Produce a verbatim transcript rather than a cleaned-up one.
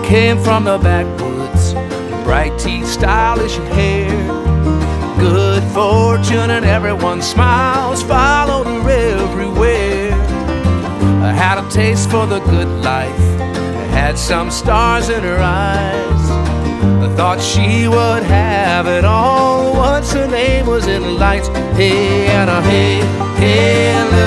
came from the backwoods, bright teeth, stylish hair, good fortune and everyone's smiles followed her everywhere. I had a taste for the good life, had some stars in her eyes. I thought she would have it all once her name was in the lights. Hey, Anna, hey, hey,